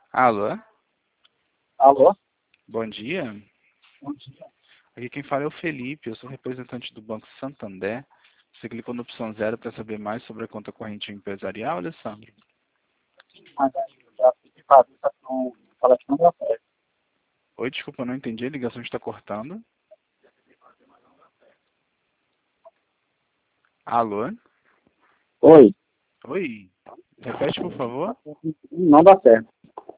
Alô, Alô? bom dia. Bom dia. Aqui quem fala é o Felipe, eu sou representante do Banco Santander. Você clicou na opção 0 para saber mais sobre a conta corrente empresarial, Alessandro? Mas aí eu já pedi para ver, só que não fala que não dá certo. Oi, desculpa, eu não entendi, a ligação está cortando. Alô? Oi? Oi, repete por favor. Não dá certo.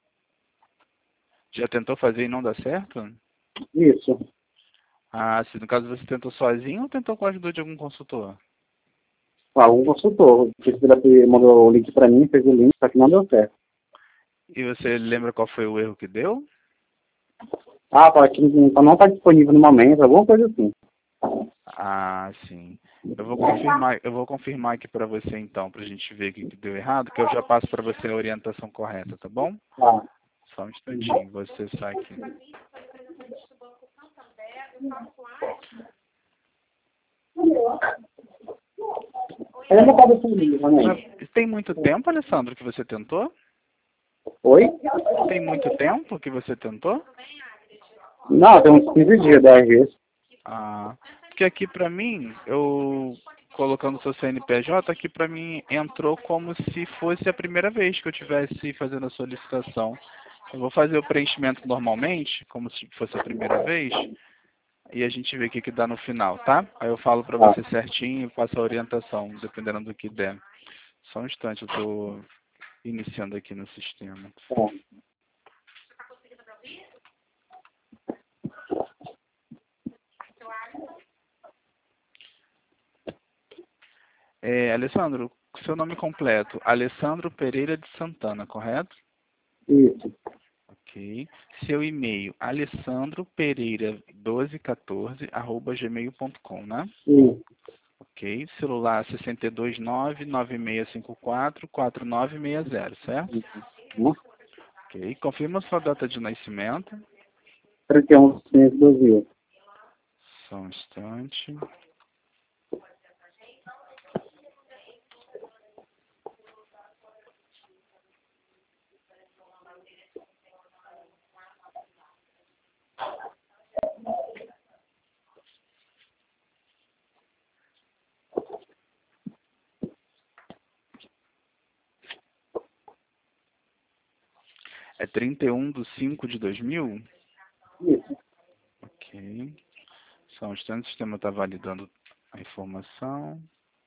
Já tentou fazer e não dá certo? Isso. Ah, se no caso você tentou sozinho ou tentou com a ajuda de algum consultor? Um consultor. Ele mandou o link para mim, fez o link, só que não deu certo. E você lembra qual foi o erro que deu? Ah, fala que não está disponível no momento, alguma coisa assim. Ah, sim. Eu vou confirmar aqui para você então, para a gente ver o que deu errado, que eu já passo para você a orientação correta, tá bom? Ah. Só um instantinho, você sai aqui. Ele não pode assumir, realmente. Tem muito tempo, Alessandro, que você tentou? Oi? Tem muito tempo que você tentou? Não, tem uns 15 dias, 10 dias. Ah, porque aqui pra mim, eu colocando seu CNPJ, aqui pra mim entrou como se fosse a primeira vez que eu tivesse fazendo a solicitação. Eu vou fazer o preenchimento normalmente, como se fosse a primeira vez, e a gente vê o que dá no final, tá? Aí eu falo pra Ah. você certinho e passo a orientação, dependendo do que der. Só um instante, eu tô iniciando aqui no sistema. Tá. Alessandro, seu nome completo, Alessandro Pereira de Santana, correto? Isso. Ok. Seu e-mail, alessandropereira1214@gmail.com, né? Isso. Ok. Celular 62996544960, certo? Isso. Ok. Confirma sua data de nascimento. 31 de 2000. Só um instante. É 31/5/2000? Isso. Ok. Só um instante, o sistema está validando a informação.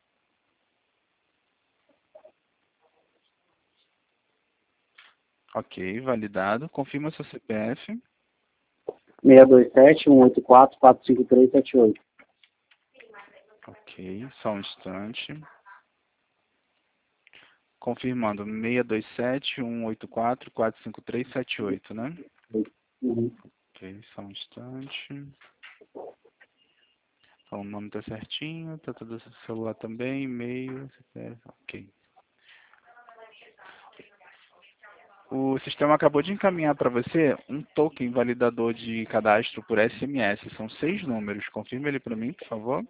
Ok, validado. Confirma seu CPF. 627-184-45378. Ok, só um instante. Confirmando, 627-184-45378, né? Uhum. Ok, só um instante. Então, o nome tá certinho, tá tudo no celular também, e-mail, CPF, ok. O sistema acabou de encaminhar para você um token validador de cadastro por SMS. São 6 números. Confirme ele para mim, por favor.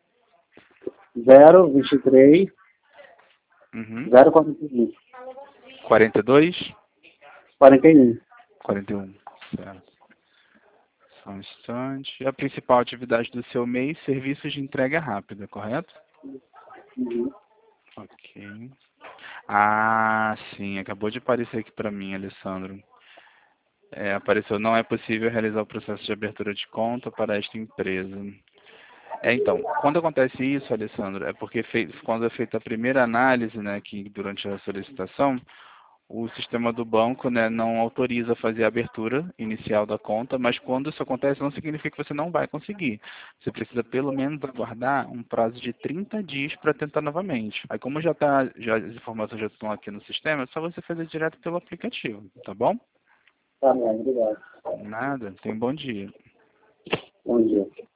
023 Uhum. 041. 42? 41. 41. Certo. Só um instante. A principal atividade do seu mês, serviços de entrega rápida, correto? Uhum. Ok. Ah, sim. Acabou de aparecer aqui para mim, Alessandro. Apareceu, não é possível realizar o processo de abertura de conta para esta empresa. Então, quando acontece isso, Alessandro, é porque quando é feita a primeira análise, né, que durante a solicitação, o sistema do banco, né, não autoriza fazer a abertura inicial da conta, mas quando isso acontece, não significa que você não vai conseguir. Você precisa pelo menos aguardar um prazo de 30 dias para tentar novamente. Aí como já as informações já estão aqui no sistema, é só você fazer direto pelo aplicativo, tá bom? Tá bom, obrigado. Nada, tenha um bom dia. Bom dia.